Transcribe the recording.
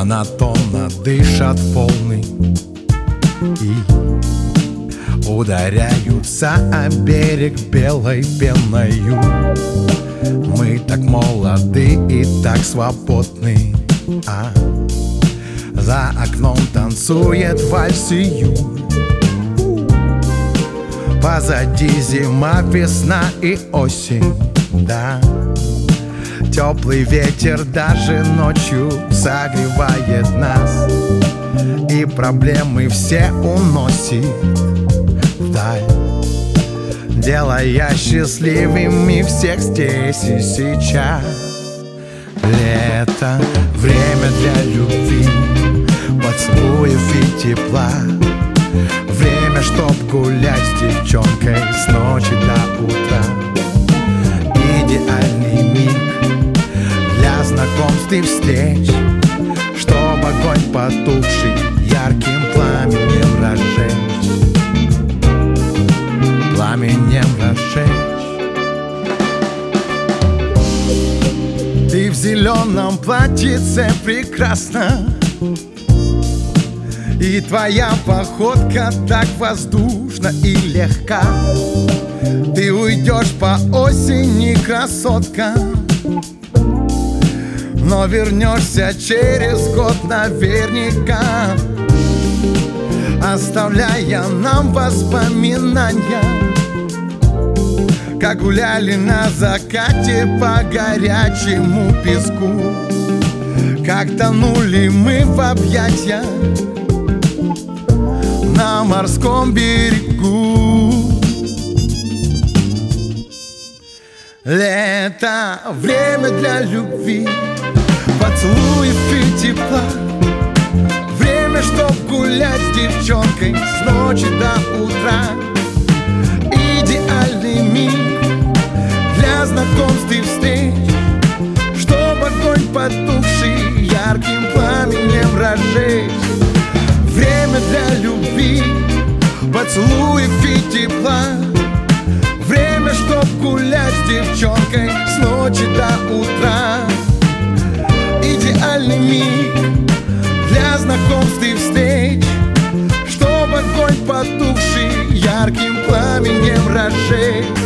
монотонно дышат полный и ударяются о берег белой пеною. Мы так молоды и так свободны, а за окном танцует вальс июль. Позади зима, весна и осень, да. Теплый ветер даже ночью согревает нас, и проблемы все уносит вдаль, делая счастливыми всех здесь и сейчас. Лето — время для любви, поцелуев и тепла. Время, чтоб гулять с девчонкой с ночи до утра. Идеальный миг для знакомств и встреч, чтоб огонь потухший ярким пламенем разжечь. Пламенем разжечь. Ты в зеленом платьице прекрасна, и твоя походка так воздушна и легка. Ты уйдешь по осени, красотка, но вернешься через год наверняка, оставляя нам воспоминания, как гуляли на закате по горячему песку, как тонули мы в объятиях на морском берегу. Лето — время для любви, поцелуев и тепла. Время, чтоб гулять с девчонкой с ночи до утра. Идеальный миг для знакомств и встреч, чтоб огонь потухший ярким пламенем разжечь. Время для любви, поцелуев и тепла. Время, чтоб гулять с девчонкой с ночи до утра. Идеальный миг для знакомств и встреч, чтоб огонь потухший ярким пламенем разжечь.